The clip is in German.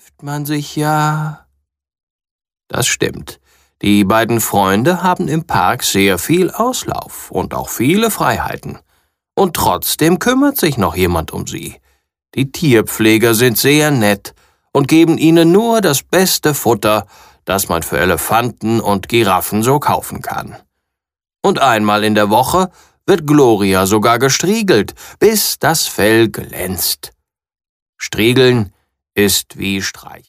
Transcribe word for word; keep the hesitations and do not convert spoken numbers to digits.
trifft man sich ja. Das stimmt. Die beiden Freunde haben im Park sehr viel Auslauf und auch viele Freiheiten. Und trotzdem kümmert sich noch jemand um sie. Die Tierpfleger sind sehr nett und geben ihnen nur das beste Futter, das man für Elefanten und Giraffen so kaufen kann. Und einmal in der Woche wird Gloria sogar gestriegelt, bis das Fell glänzt. Striegeln ist wie Streicheln.